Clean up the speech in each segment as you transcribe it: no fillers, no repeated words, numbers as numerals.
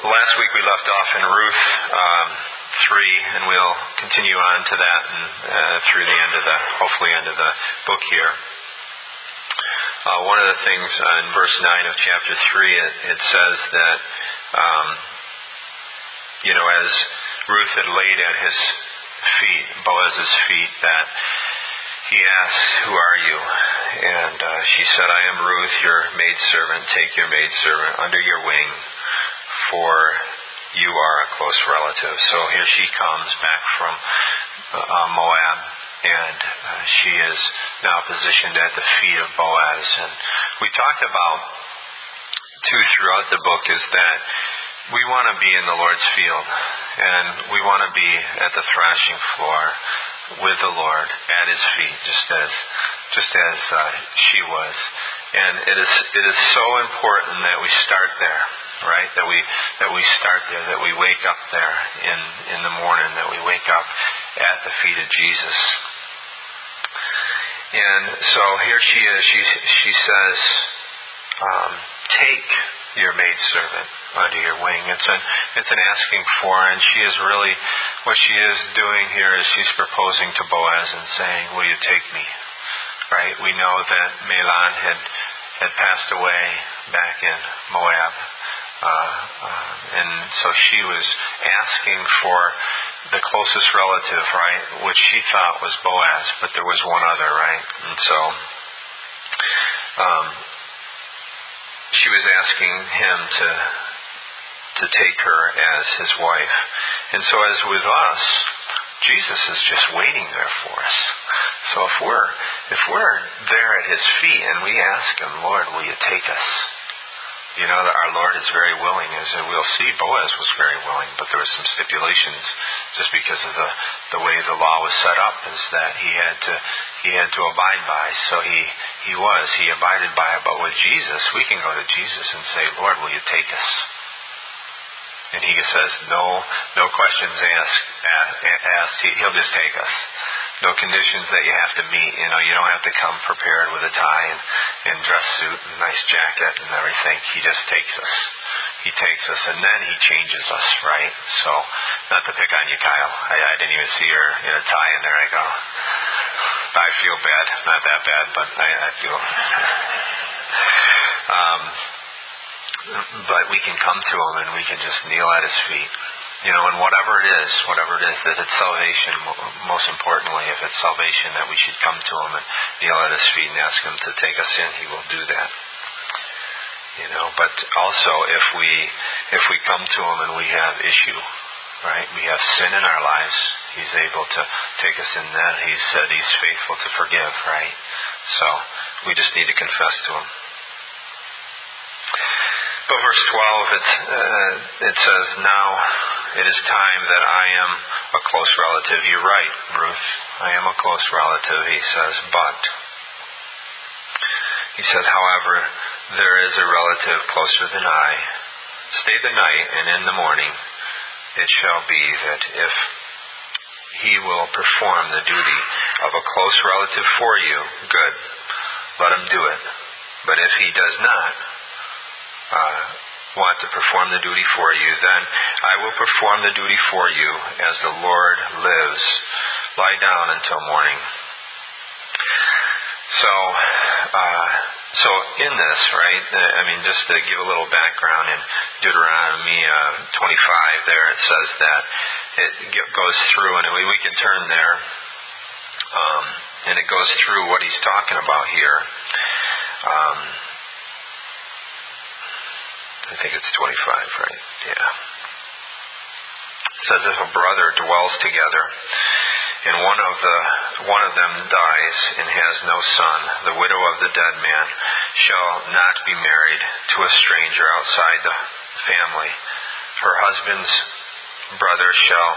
last week we left off in Ruth 3, and we'll continue on to that and through the hopefully end of the book here. One of the things in verse 9 of chapter 3, it says that, as Ruth had laid at his feet, Boaz's feet, that he asked, "Who are you?" And she said, "I am Ruth, your maidservant. Take your maidservant under your wing, for you are a close relative." So here she comes back from Moab, and she is now positioned at the feet of Boaz. And we talked about, too, throughout the book, is that we want to be in the Lord's field, and we want to be at the thrashing floor with the Lord at His feet, just as she was. And it is so important that we start there, right? That we start there, that we wake up there in the morning, that we wake up at the feet of Jesus. And so here she is. She says, "Take your maidservant under your wing." It's an asking for, and she is really, what she is doing here is she's proposing to Boaz and saying, "Will you take me?" Right? We know that Mahlon had passed away back in Moab, and so she was asking for the closest relative, right, which she thought was Boaz, but there was one other, right? And so she was asking him to take her as his wife. And so as with us, Jesus is just waiting there for us. So if we're there at His feet and we ask Him, "Lord, will you take us?" You know that our Lord is very willing, as we'll see. Boaz was very willing, but there were some stipulations, just because of the way the law was set up, is that he had to abide by. So he abided by it. But with Jesus, we can go to Jesus and say, "Lord, will you take us?" And He says, no questions asked. He'll just take us. No conditions that you have to meet. You don't have to come prepared with a tie and dress suit and nice jacket and everything. He just takes us. He takes us, and then He changes us, right? So, not to pick on you, Kyle. I didn't even see her in a tie in there. I go, I feel bad. Not that bad, but I feel... but we can come to Him and we can just kneel at His feet. And whatever it is, that it's salvation, most importantly, if it's salvation, that we should come to Him and kneel at His feet and ask Him to take us in, He will do that. But also if we come to Him and we have issue, right? We have sin in our lives, He's able to take us in that. He said He's faithful to forgive, right? So we just need to confess to Him. But verse 12, it says, "Now it is time that I am a close relative." You're right, Ruth. I am a close relative, he says, but he said, "However, there is a relative closer than I. Stay the night, and in the morning it shall be that if he will perform the duty of a close relative for you, good. Let him do it. But if he does not want to perform the duty for you, then I will perform the duty for you as the Lord lives. Lie down until morning." So in this, right, just to give a little background, in Deuteronomy 25 there, it says that it goes through, and we can turn there, and it goes through what he's talking about here. I think it's 25, right? Yeah. It says, "If a brother dwells together, and one of them dies and has no son, the widow of the dead man shall not be married to a stranger outside the family. Her husband's brother shall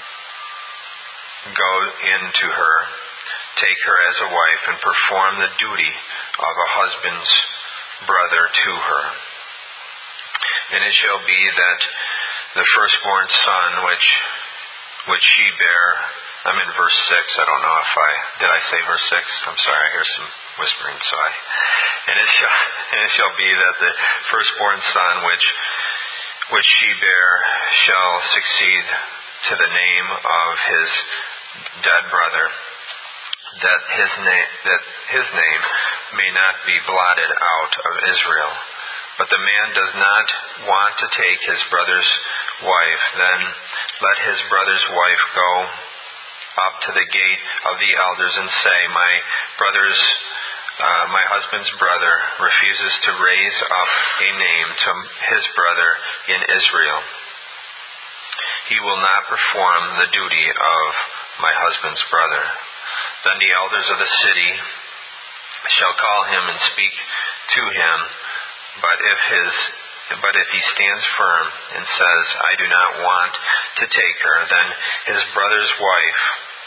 go in to her, take her as a wife, and perform the duty of a husband's brother to her. And it shall be that the firstborn son which she bare," I'm in verse 6. I don't know if did I say verse 6? I'm sorry, I hear some whispering. And it shall be that the firstborn son which she bare shall succeed to the name of his dead brother, that his name may not be blotted out of Israel. But the man does not want to take his brother's wife, then let his brother's wife go up to the gate of the elders and say, my husband's brother refuses to raise up a name to his brother in Israel. He will not perform the duty of my husband's brother. Then the elders of the city shall call him and speak to him, but if he stands firm and says, I do not want to take her, then his brother's wife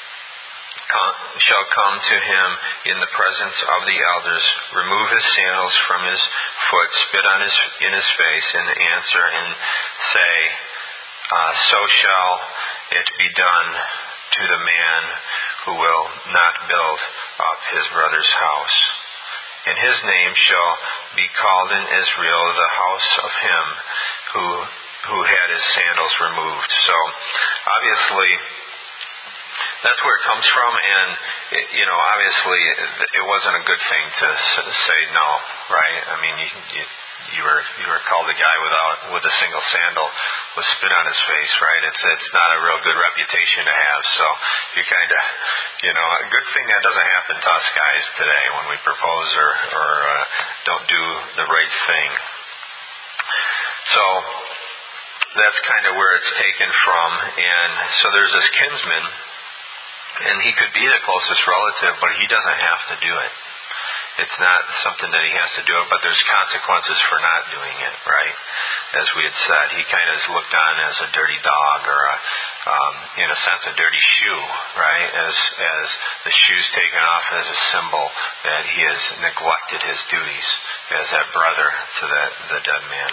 shall come to him in the presence of the elders, remove his sandals from his foot, spit in his face, and answer and say, so shall it be done to the man who will not build up his brother's house. And his name shall be called in Israel the house of him who had his sandals removed. So, obviously, that's where it comes from, and obviously it wasn't a good thing to say no, right? I mean, you were called a guy with a single sandal with spit on his face, right? It's not a real good reputation to have. So you kind of, a good thing that doesn't happen to us guys today when we propose or don't do the right thing. So that's kind of where it's taken from, and so there's this kinsman. And he could be the closest relative, but he doesn't have to do it. It's not something that he has to do it, but there's consequences for not doing it, right? As we had said, he kind of is looked on as a dirty dog or, in a sense, a dirty shoe, right? As the shoe's taken off as a symbol that he has neglected his duties as that brother to the dead man.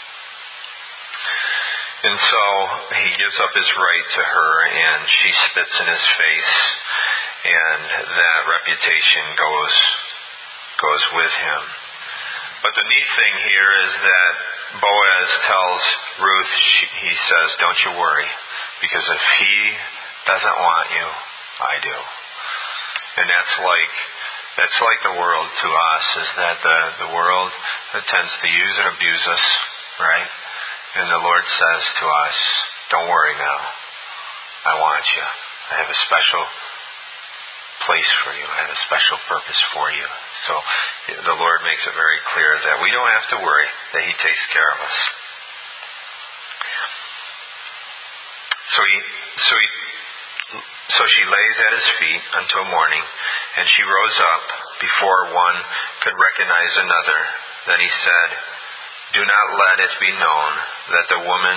And so he gives up his right to her, and she spits in his face, and that reputation goes with him. But the neat thing here is that Boaz tells Ruth, he says, don't you worry, because if he doesn't want you, I do. And that's like the world to us, is that the world tends to use and abuse us, right? And the Lord says to us, don't worry now. I want you. I have a special place for you. I have a special purpose for you. So the Lord makes it very clear that we don't have to worry, that He takes care of us. So she lays at His feet until morning, and she rose up before one could recognize another. Then He said, do not let it be known that the woman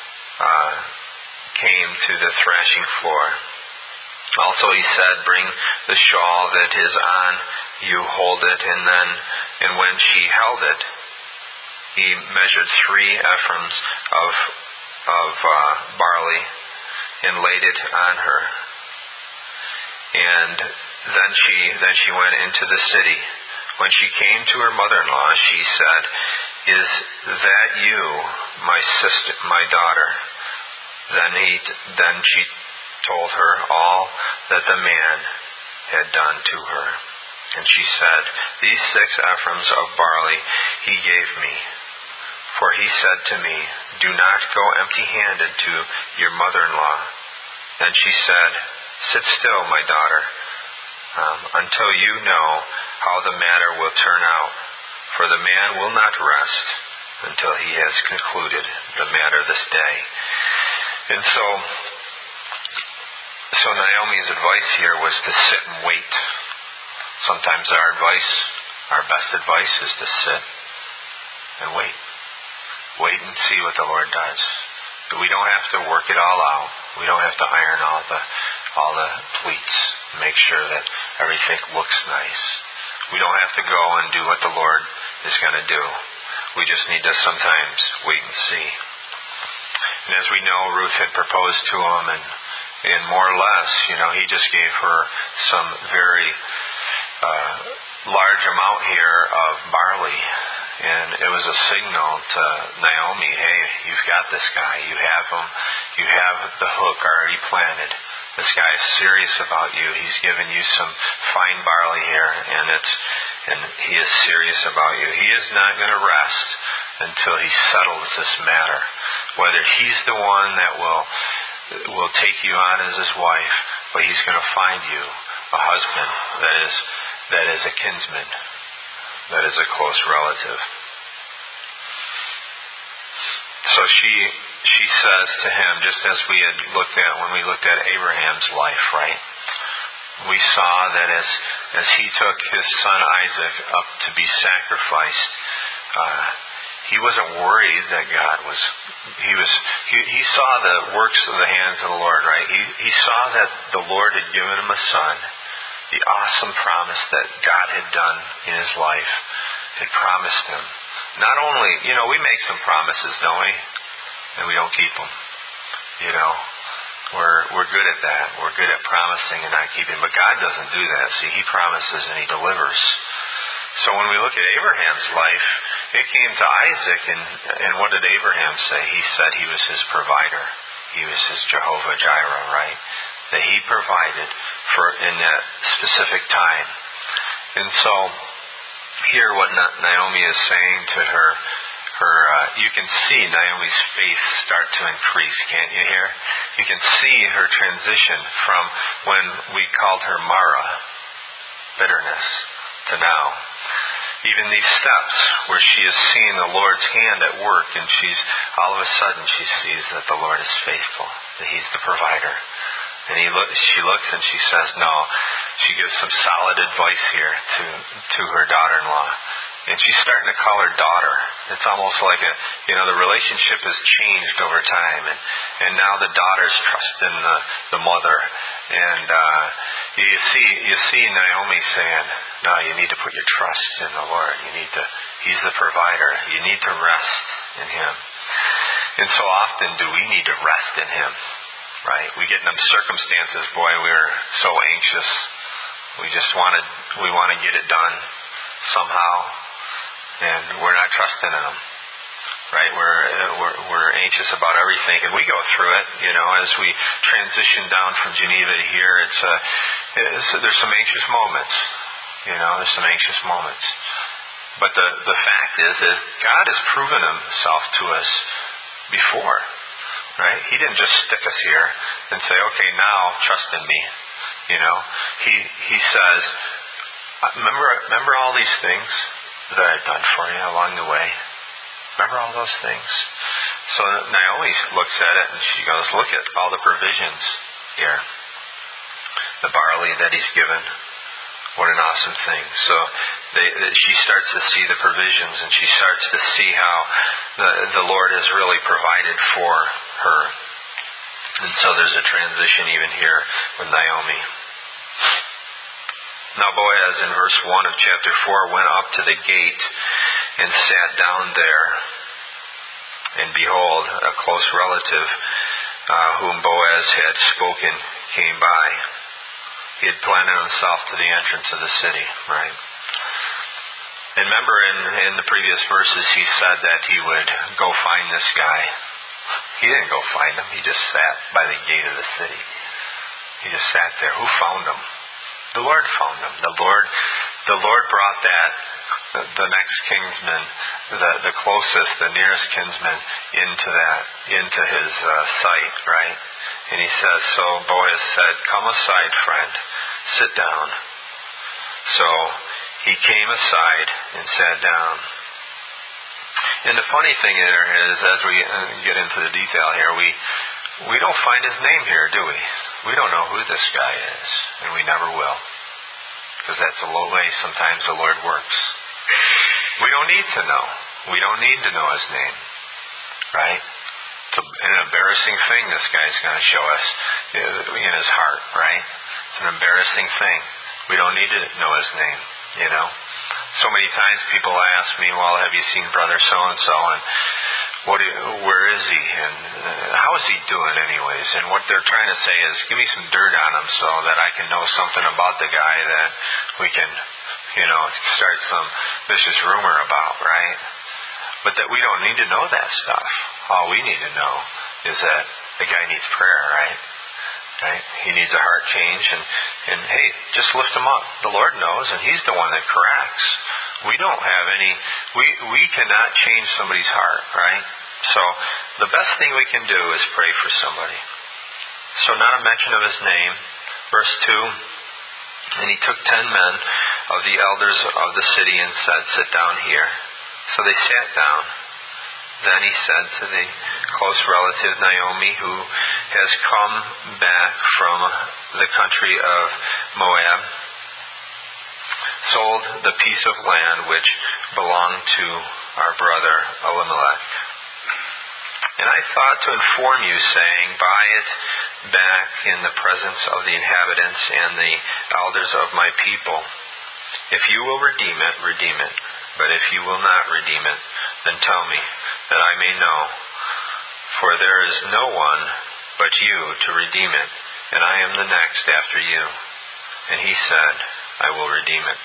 came to the thrashing floor. Also He said, bring the shawl that is on you, hold it. And when she held it, He measured 3 ephahs of barley and laid it on her. And then she went into the city. When she came to her mother-in-law, she said, is that you, my sister, my daughter? Then she told her all that the man had done to her. And she said, these 6 ephahs of barley he gave me. For he said to me, do not go empty-handed to your mother-in-law. Then she said, sit still, my daughter, until you know how the matter will turn out. For the man will not rest until he has concluded the matter this day. And so Naomi's advice here was to sit and wait. Sometimes our best advice is to sit and wait. Wait and see what the Lord does. But we don't have to work it all out. We don't have to iron all the pleats, make sure that everything looks nice. We don't have to go and do what the Lord is going to do. We just need to sometimes wait and see. And as we know, Ruth had proposed to him, and more or less, he just gave her some very large amount here of barley. And it was a signal to Naomi, hey, you've got this guy. You have him. You have the hook already planted. This guy is serious about you. He's given you some fine barley here, and he is serious about you. He is not going to rest until he settles this matter. Whether he's the one that will take you on as his wife, but he's going to find you a husband that is a kinsman, that is a close relative. So she says to him, just as we had looked at when we looked at Abraham's life, right? We saw that as he took his son Isaac up to be sacrificed, he wasn't worried that God was. He saw the works of the hands of the Lord, right? He saw that the Lord had given him a son, the awesome promise that God had done in his life, had promised him. Not only, we make some promises, don't we? And we don't keep them. We're good at that. We're good at promising and not keeping. But God doesn't do that. See, he promises and he delivers. So when we look at Abraham's life, it came to Isaac, and what did Abraham say? He said he was his provider. He was his Jehovah Jireh, right? That he provided for in that specific time. And so here what Naomi is saying to her, you can see Naomi's faith start to increase, can't you hear? You can see her transition from when we called her Mara, bitterness, to now. Even these steps where she is seeing the Lord's hand at work, and all of a sudden she sees that the Lord is faithful, that he's the provider. And she looks and she says, no. She gives some solid advice here to her daughter-in-law. And she's starting to call her daughter. It's almost like the relationship has changed over time. And now the daughter's trusting the mother. And you see Naomi saying, no, you need to put your trust in the Lord. He's the provider. You need to rest in him. And so often do we need to rest in him. Right? We get in them circumstances, boy, we're so anxious. We want to get it done somehow, and we're not trusting in him. Right? We're anxious about everything, and we go through it. As we transition down from Geneva to here, there's some anxious moments. There's some anxious moments. But the fact is God has proven himself to us before. Right? He didn't just stick us here and say, okay, now trust in me. He says, remember all these things that I've done for you along the way? Remember all those things? So Naomi looks at it and she goes, look at all the provisions here. The barley that he's given. What an awesome thing. So she starts to see the provisions, and she starts to see how the Lord has really provided for her. And so there's a transition even here with Naomi. Now Boaz in verse 1 of chapter 4 went up to the gate and sat down there. And behold, a close relative whom Boaz had spoken came by. He had planted himself to the entrance of the city, right? And remember in the previous verses he said that he would go find this guy. He didn't go find him. He just sat by the gate of the city. He just sat there. Who found him? The Lord found him. The Lord brought the next kinsman, the closest, the nearest kinsman into his sight, right? And he says, so Boaz said, come aside, friend, sit down. So he came aside and sat down. And the funny thing there is, as we get into the detail here, we don't find his name here, do we? We don't know who this guy is, and we never will. Because that's the way sometimes the Lord works. We don't need to know. We don't need to know his name. Right? It's an embarrassing thing this guy's going to show us in his heart, right? It's an embarrassing thing. We don't need to know his name, So many times people ask me, well, have you seen brother so-and-so? And where is he? And how is he doing anyways? And what they're trying to say is, give me some dirt on him so that I can know something about the guy that we can, start some vicious rumor about, right? But that we don't need to know that stuff. All we need to know is that the guy needs prayer, right? Right? He needs a heart change, and hey, just lift him up. The Lord knows, and He's the one that corrects. We don't have any, we cannot change somebody's heart, right? So the best thing we can do is pray for somebody. So not a mention of his name. Verse 2, and he took 10 men of the elders of the city and said, sit down here. So they sat down. Then he said to the close relative Naomi, who has come back from the country of Moab, sold the piece of land which belonged to our brother Elimelech. And I thought to inform you, saying, buy it back in the presence of the inhabitants and the elders of my people. If you will redeem it, redeem it. But if you will not redeem it, then tell me, that I may know. For there is no one but you to redeem it, and I am the next after you. And he said, I will redeem it.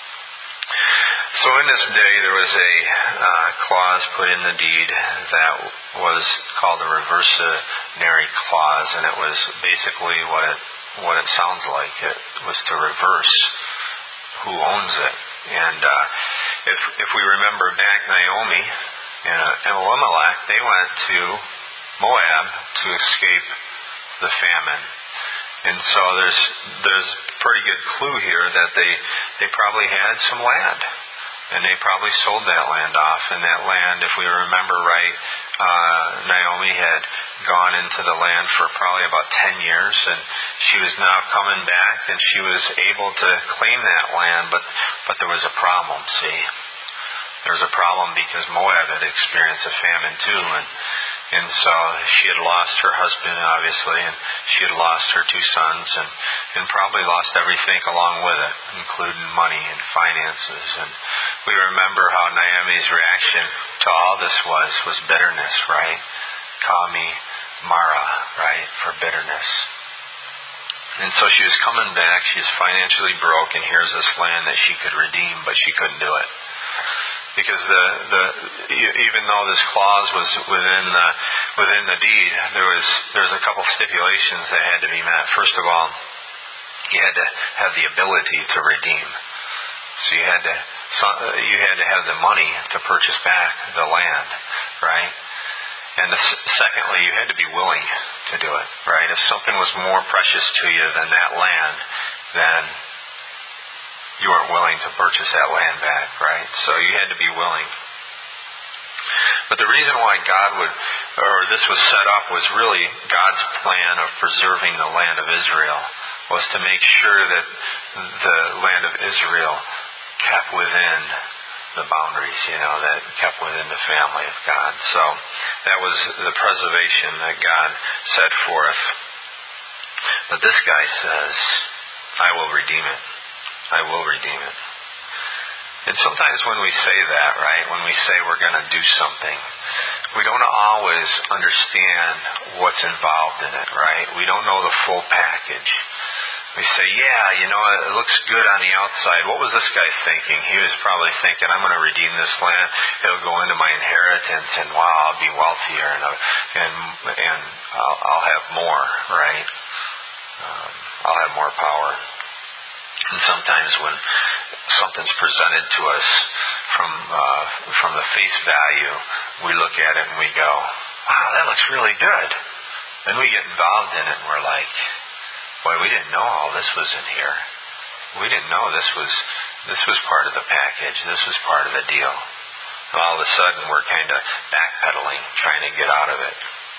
So in this day there was a clause put in the deed that was called a reversionary clause, and it was basically what it sounds like. It was to reverse who owns it. And if we remember back, Naomi and Elimelech, they went to Moab to escape the famine. And so there's a pretty good clue here that they probably had some land. And they probably sold that land off. And that land, if we remember right, Naomi had gone into the land for probably about 10 years. And she was now coming back, and she was able to claim that land. But there was a problem, see. There was a problem because Moab had experienced a famine too. And so she had lost her husband, obviously, and she had lost her 2 sons, and probably lost everything along with it, including money and finances. And we remember how Naomi's reaction to all this was bitterness, right? Kami, Mara, right, for bitterness. And so she was coming back, she was financially broke, and here's this land that she could redeem, but she couldn't do it. Because even though this clause was within the deed, there's a couple stipulations that had to be met. First of all, you had to have the ability to redeem. So you had to have the money to purchase back the land, right? And secondly, you had to be willing to do it, right? If something was more precious to you than that land, then you weren't willing to purchase that land back, right? So you had to be willing. But the reason why this was set up was really God's plan of preserving the land of Israel, was to make sure that the land of Israel kept within the boundaries, that kept within the family of God. So that was the preservation that God set forth. But this guy says, I will redeem it. I will redeem it. And sometimes when we say that, right, when we say we're going to do something, we don't always understand what's involved in it, right? We don't know the full package. We say, it looks good on the outside. What was this guy thinking? He was probably thinking, I'm going to redeem this land. It'll go into my inheritance, and wow, I'll be wealthier, and I'll have more, right? I'll have more power. And sometimes when something's presented to us from the face value, we look at it and we go, wow, that looks really good. Then we get involved in it and we're like, boy, we didn't know all this was in here. We didn't know this was part of the package. This was part of the deal. And all of a sudden we're kind of backpedaling, trying to get out of it.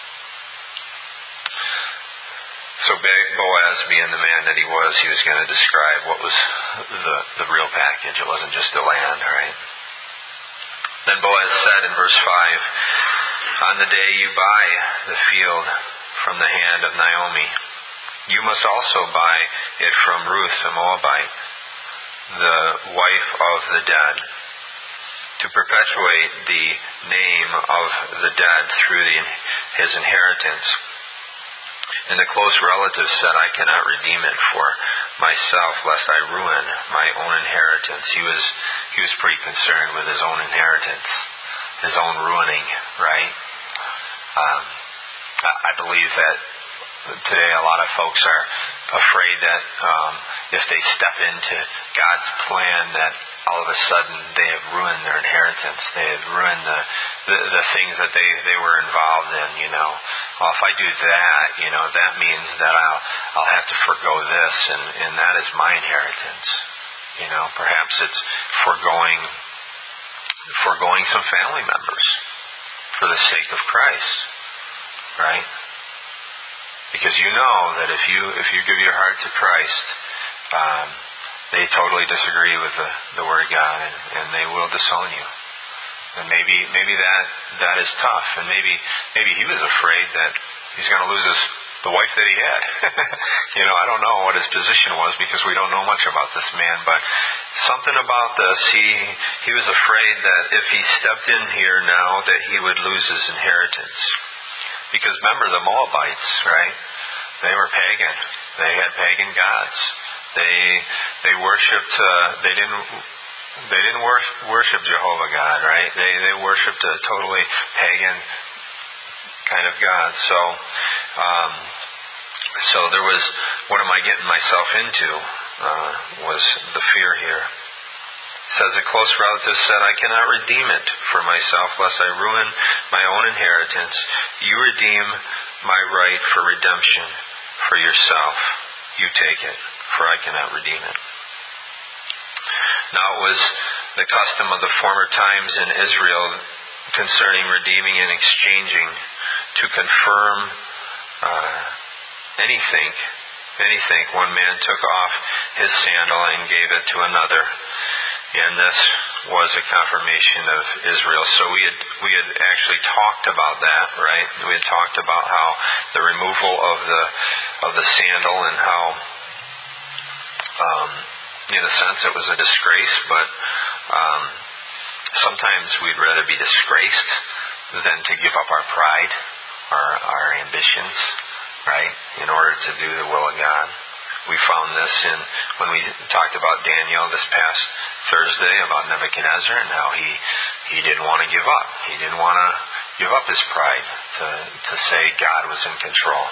So Boaz, being the man that he was going to describe what was the real package. It wasn't just the land, right? Then Boaz said in verse 5, on the day you buy the field from the hand of Naomi, you must also buy it from Ruth the Moabite, the wife of the dead, to perpetuate the name of the dead through his inheritance. And the close relative said, I cannot redeem it, for myself lest I ruin my own inheritance. He was pretty concerned with his own inheritance, his own ruining, right? I believe that today a lot of folks are afraid that if they step into God's plan, that all of a sudden they have ruined their inheritance. They have ruined the things that they were involved in, Well, if I do that, that means that I'll have to forgo this, and that is my inheritance. Perhaps it's foregoing some family members for the sake of Christ, right? Because that if you give your heart to Christ, they totally disagree with the Word of God, and they will disown you. And maybe that is tough, and maybe he was afraid that he's going to lose the wife that he had. I don't know what his position was because we don't know much about this man, but something about this, he was afraid that if he stepped in here now that he would lose his inheritance. Because remember the Moabites, right? They were pagan. They had pagan gods. They worshipped. They didn't worship Jehovah God, right? They worshipped a totally pagan kind of God. So there was, what am I getting myself into? Was the fear here. It says a close relative said, I cannot redeem it for myself lest I ruin my own inheritance. You redeem my right for redemption for yourself. You take it, for I cannot redeem it. Now it was the custom of the former times in Israel concerning redeeming and exchanging to confirm anything. One man took off his sandal and gave it to another. And this was a confirmation of Israel. So we had actually talked about that, right? We had talked about how the removal of the sandal and how, in a sense, it was a disgrace. But sometimes we'd rather be disgraced than to give up our pride, our ambitions, right? In order to do the will of God. We found this when we talked about Daniel this past Thursday about Nebuchadnezzar and how he didn't want to give up. He didn't want to give up his pride to say God was in control.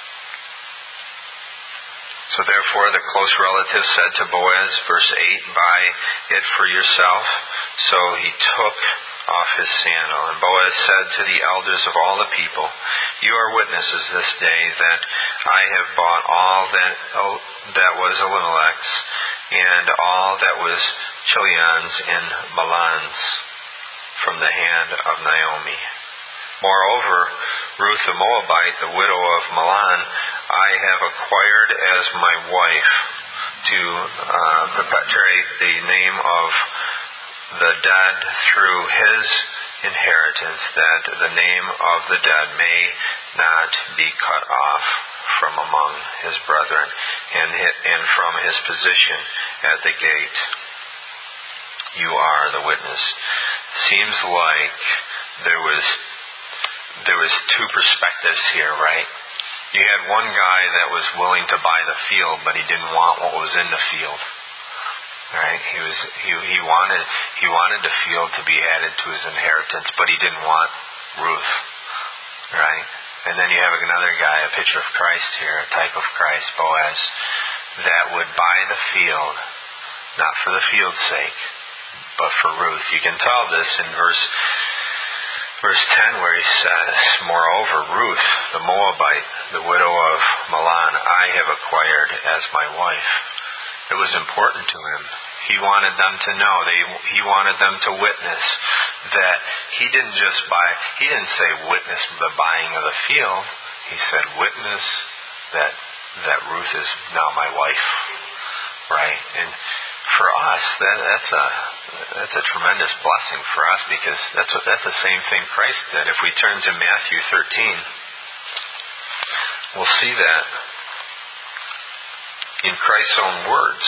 So therefore the close relative said to Boaz, verse 8, buy it for yourself. So he took off his sandal. And Boaz said to the elders of all the people, you are witnesses this day that I have bought all that was Elimelech's and all that was Chilion's and Mahlon's from the hand of Naomi. Moreover, Ruth the Moabite, the widow of Mahlon, I have acquired as my wife to perpetuate the name of the dead through his inheritance, that the name of the dead may not be cut off from among his brethren and from his position at the gate. You are the witness. Seems like there was two perspectives here, right? You had one guy that was willing to buy the field, but he didn't want what was in the field. Right? He wanted the field to be added to his inheritance, but he didn't want Ruth. Right? And then you have another guy, a picture of Christ here, a type of Christ, Boaz, that would buy the field, not for the field's sake, but for Ruth. You can tell this in verse 10 where he says, moreover, Ruth, the Moabite, the widow of Mahlon, I have acquired as my wife. It was important to him. He wanted them to know. He wanted them to witness that he didn't say witness the buying of the field. He said witness that Ruth is now my wife. Right? And for us, that's a tremendous blessing for us, because that's the same thing Christ did. If we turn to Matthew 13, we'll see that in Christ's own words.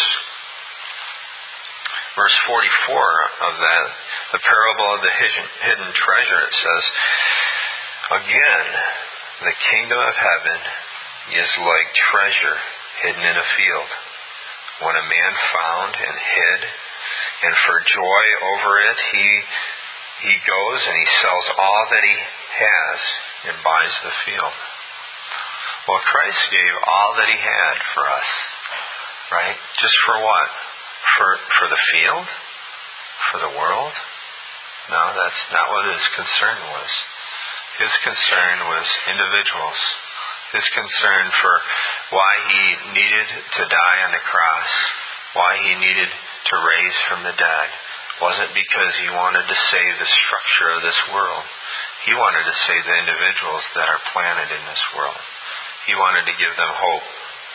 Verse 44 of that, the parable of the hidden treasure, it says, again, the kingdom of heaven is like treasure hidden in a field, when a man found and hid, and for joy over it he goes and he sells all that he has and buys the field. Well, Christ gave all that he had for us, right? Just for what? For the field? For the world? No, that's not what his concern was. His concern was individuals. His concern for why he needed to die on the cross, why he needed to raise from the dead, wasn't because he wanted to save the structure of this world. He wanted to save the individuals that are planted in this world. He wanted to give them hope.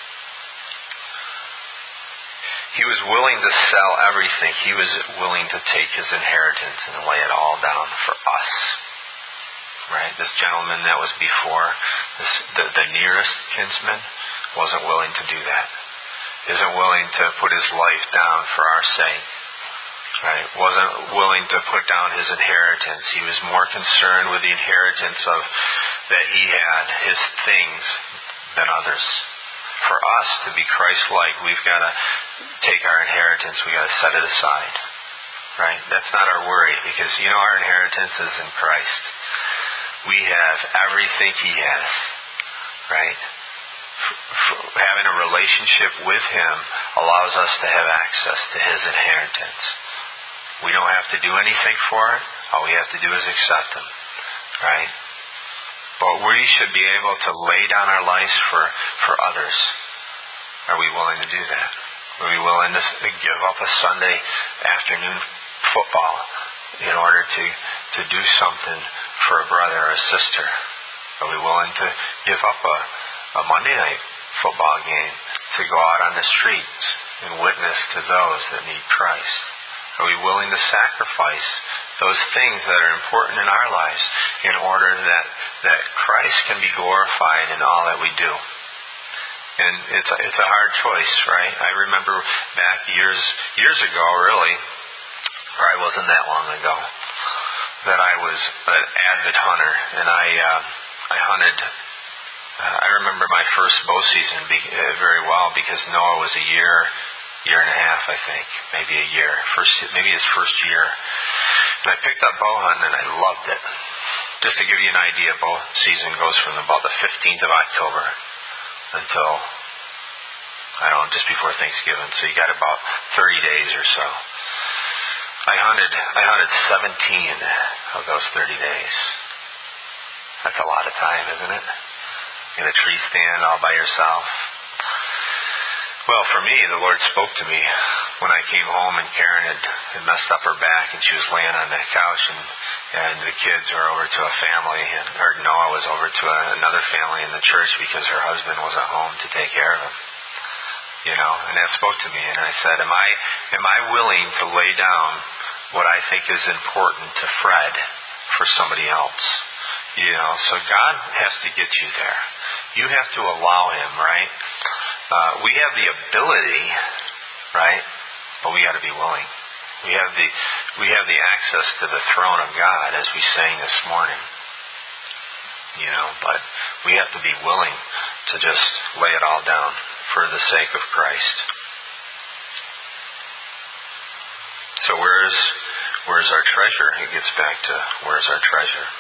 He was willing to sell everything. He was willing to take his inheritance and lay it all down for us. Right? This gentleman that was before, the nearest kinsman, wasn't willing to do that. Isn't willing to put his life down for our sake. Right? Wasn't willing to put down his inheritance. He was more concerned with the inheritance of that he had, his things, than others. For us to be Christ-like, we've got to take our inheritance, we've got to set it aside. Right? That's not our worry, because our inheritance is in Christ. We have everything he has. Right? Having a relationship with him allows us to have access to his inheritance. We don't have to do anything for it. All we have to do is accept him. Right? But we should be able to lay down our lives for others. Are we willing to do that? Are we willing to give up a Sunday afternoon football in order to do something for a brother or a sister? Are we willing to give up a Monday night football game to go out on the streets and witness to those that need Christ? Are we willing to sacrifice those things that are important in our lives in order that Christ can be glorified in all that we do? And it's a hard choice, right? I remember back years ago, really, probably wasn't that long ago, that I was an avid hunter, and I hunted. I remember my first bow season very well, because Noah was a year and a half, I think, maybe a year, maybe his first year. And I picked up bow hunting, and I loved it. Just to give you an idea, bow season goes from about the 15th of October until, just before Thanksgiving. So you got about 30 days or so. I hunted 17 of those 30 days. That's a lot of time, isn't it? In a tree stand all by yourself. Well, for me, the Lord spoke to me when I came home, and Karen had messed up her back, and she was laying on the couch, and the kids were over to a family, or Noah was over to another family in the church because her husband wasn't home to take care of him. And that spoke to me, and I said, am I willing to lay down what I think is important to Fred for somebody else? So God has to get you there. You have to allow him, right? We have the ability, right? But we got to be willing. We have the access to the throne of God, as we sang this morning. But we have to be willing to just lay it all down for the sake of Christ. So where's our treasure? It gets back to where's our treasure.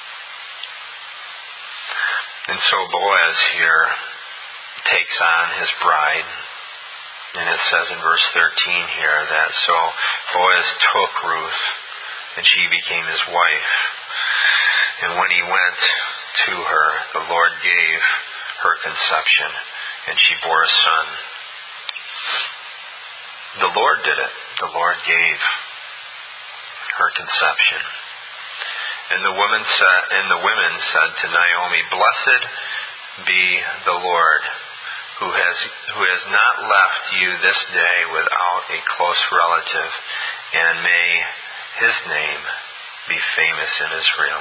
And so Boaz here takes on his bride. And it says in verse 13 here that so Boaz took Ruth, and she became his wife. And when he went to her, the Lord gave her conception, and she bore a son. The Lord did it. The Lord gave her conception. And the women said to Naomi, "Blessed be the Lord, who has not left you this day without a close relative, and may his name be famous in Israel."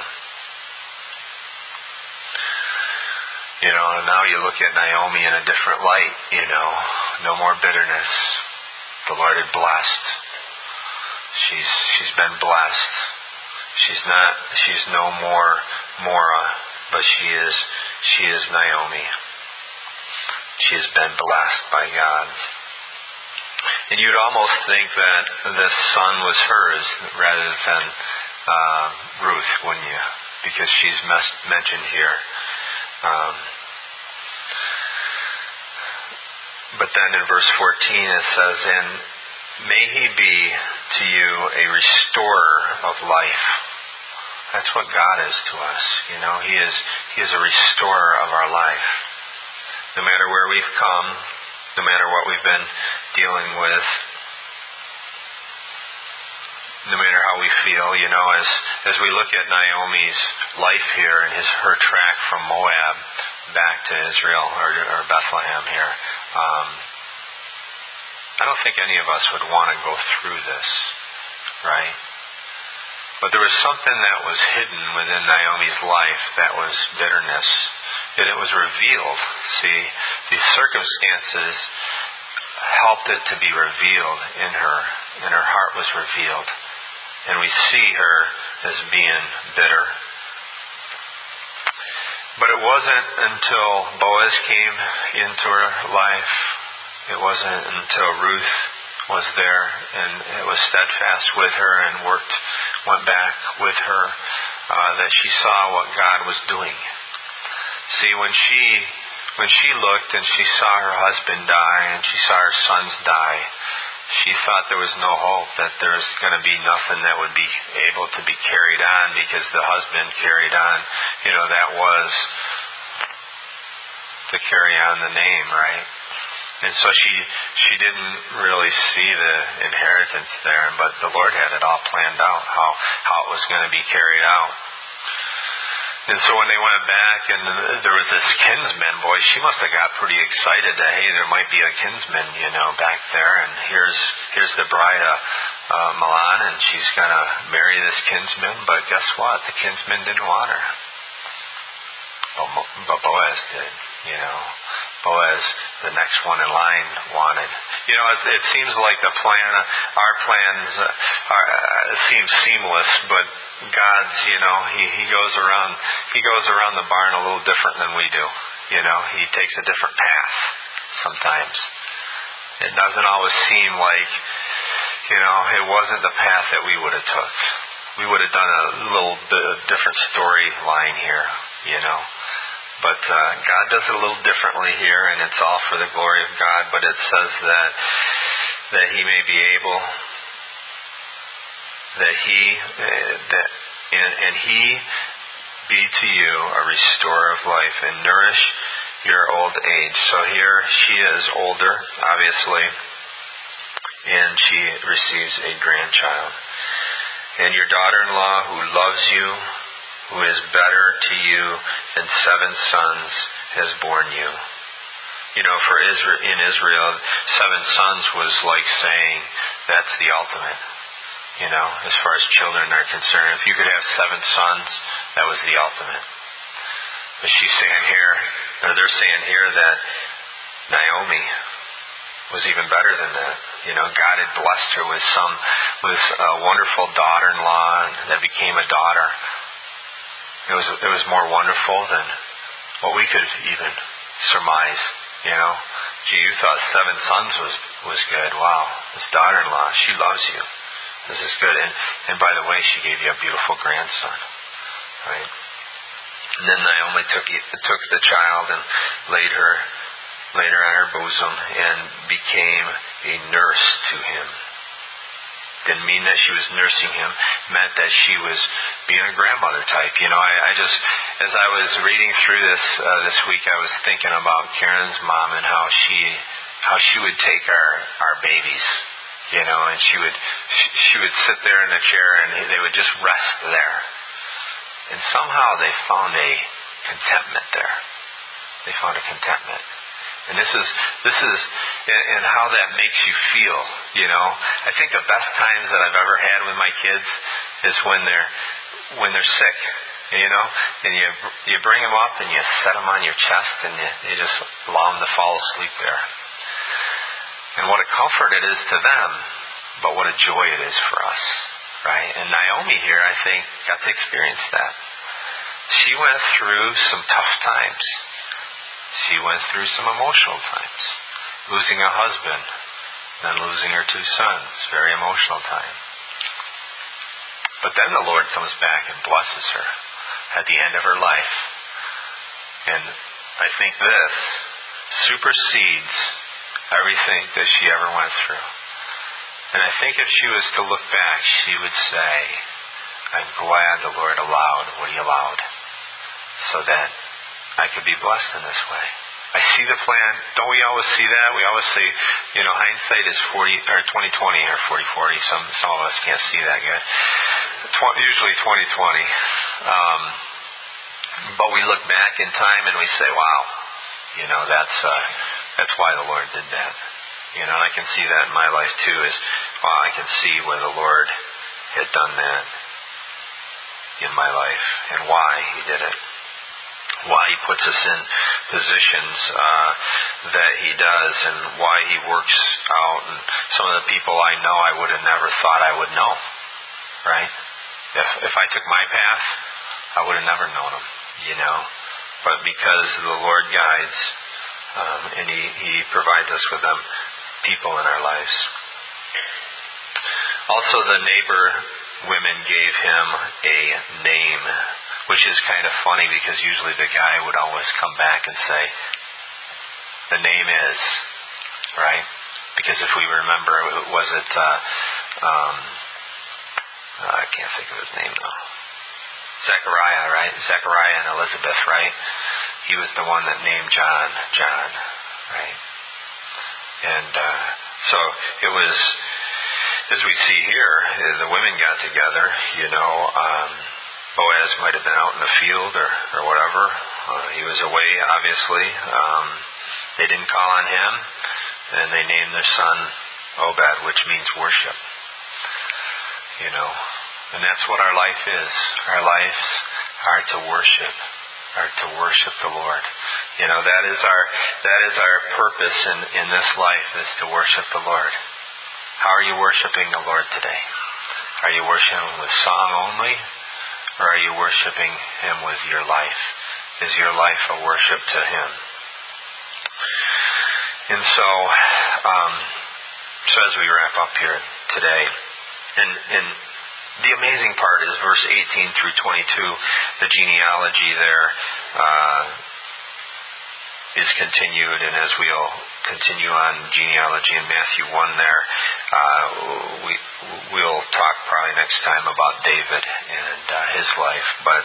Now you look at Naomi in a different light, no more bitterness. The Lord had blessed. She's been blessed. She's no more Mora, but she is Naomi. She has been blessed by God. And you'd almost think that this son was hers rather than Ruth, wouldn't you? Because she's mentioned here. But then in verse 14 it says, "And may he be to you a restorer of life." That's what God is to us. He is a restorer of our life. No matter where we've come, no matter what we've been dealing with, no matter how we feel, as we look at Naomi's life here and her track from Moab back to Israel or Bethlehem here, I don't think any of us would want to go through this, right? But there was something that was hidden within Naomi's life that was bitterness. And it was revealed. See, these circumstances helped it to be revealed in her. And her heart was revealed. And we see her as being bitter. But it wasn't until Boaz came into her life, it wasn't until Ruth was there and it was steadfast with her and went back with her, that she saw what God was doing. See, when she looked and she saw her husband die and she saw her sons die, she thought there was no hope, that there was going to be nothing that would be able to be carried on because the husband carried on. That was to carry on the name, right? And so she didn't really see the inheritance there, but the Lord had it all planned out, how it was going to be carried out. And so when they went back and there was this kinsman, boy, she must have got pretty excited that, hey, there might be a kinsman, back there. And here's the bride of Mahlon, and she's going to marry this kinsman. But guess what? The kinsman didn't want her. But Boaz did, Boaz, the next one in line, wanted. It seems like our plans seem seamless, but God's, He goes around the barn a little different than we do. He takes a different path sometimes. It doesn't always seem like, it wasn't the path that we would have took. We would have done a little bit of different storyline here, But God does it a little differently here, and it's all for the glory of God. But it says that He may be able, and He be to you a restorer of life and nourish your old age. So here she is older, obviously, and she receives a grandchild. And your daughter-in-law who loves you, who is better to you than 7 sons, has borne you. For in Israel, 7 sons was like saying that's the ultimate. As far as children are concerned, if you could have 7 sons, that was the ultimate. But they're saying here that Naomi was even better than that. God had blessed her with a wonderful daughter-in-law that became a daughter. It was more wonderful than what we could even surmise. Gee, you thought 7 sons was good. Wow, this daughter-in-law, she loves you. This is good. And by the way, she gave you a beautiful grandson, right? And then Naomi took the child and laid her on her bosom and became a nurse to him. Didn't mean that she was nursing him, meant that she was being a grandmother type. I just, as I was reading through this week, I was thinking about Karen's mom and how she would take our babies, and she would sit there in a chair and they would just rest there. And somehow they found a contentment there. They found a contentment. And this is and how that makes you feel, I think the best times that I've ever had with my kids is when they're sick, and you bring them up and you set them on your chest and you just allow them to fall asleep there. And what a comfort it is to them, but what a joy it is for us, right? And Naomi here, I think, got to experience that. She went through some tough times. She went through some emotional times. Losing a husband, then losing her 2 sons. Very emotional time. But then the Lord comes back and blesses her at the end of her life. And I think this supersedes everything that she ever went through. And I think if she was to look back, she would say, I'm glad the Lord allowed what He allowed so that I could be blessed in this way. I see the plan. Don't we always see that? We always say, hindsight is 20/20 or 40/40. Some of us can't see that good. Usually 20/20. But we look back in time and we say, wow, that's why the Lord did that. And I can see that in my life too, is, wow, I can see where the Lord had done that in my life and why He did it. Why He puts us in positions that He does, and why He works out. And some of the people I know I would have never thought I would know. Right? If I took my path, I would have never known them. But because the Lord guides, and He provides us with them, people in our lives. Also, the neighbor women gave him a name, which is kind of funny because usually the guy would always come back and say, the name is, right? Because if we remember, I can't think of his name now. Zechariah, right? Zechariah and Elizabeth, right? He was the one that named John, right? And so it was, as we see here, the women got together, Boaz might have been out in the field or whatever. He was away, obviously. They didn't call on him, and they named their son Obed, which means worship. And that's what our life is. Our lives are to worship the Lord. That is our purpose in this life, is to worship the Lord. How are you worshiping the Lord today? Are you worshiping with song only? Or are you worshiping Him with your life? Is your life a worship to Him? And so as we wrap up here today, and the amazing part is verse 18 through 22, the genealogy there is continued, and as we'll continue on genealogy in Matthew 1 there, we'll talk probably next time about David and his life. But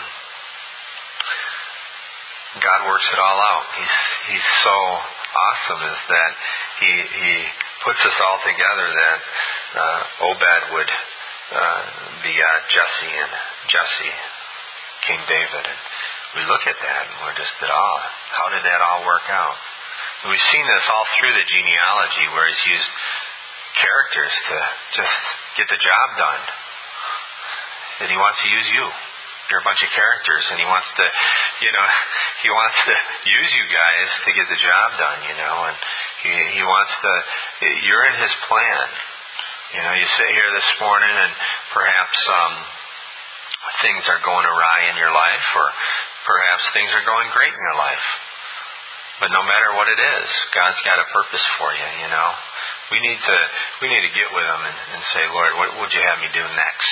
God works it all out. He's so awesome, is that He puts us all together, that Obed would begot Jesse, and Jesse King David. And we look at that and we're just at awe. How did that all work out? And we've seen this all through the genealogy, where He's used characters to just get the job done. And He wants to use you. You're a bunch of characters, and He wants to, He wants to use you guys to get the job done, and He wants to, you're in His plan. You sit here this morning and perhaps things are going awry in your life, or perhaps things are going great in your life. But no matter what it is, God's got a purpose for you, We need to get with Him and say, Lord, what would you have me do next?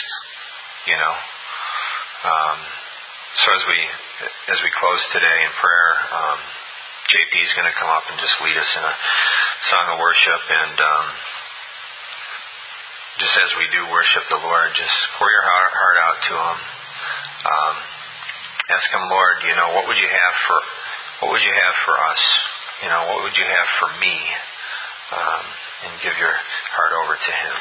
So as we close today in prayer, JP is going to come up and just lead us in a song of worship, and just as we do worship the Lord, just pour your heart out to Him. Ask Him, Lord, what would you have for us? What would you have for me? And give your heart over to Him.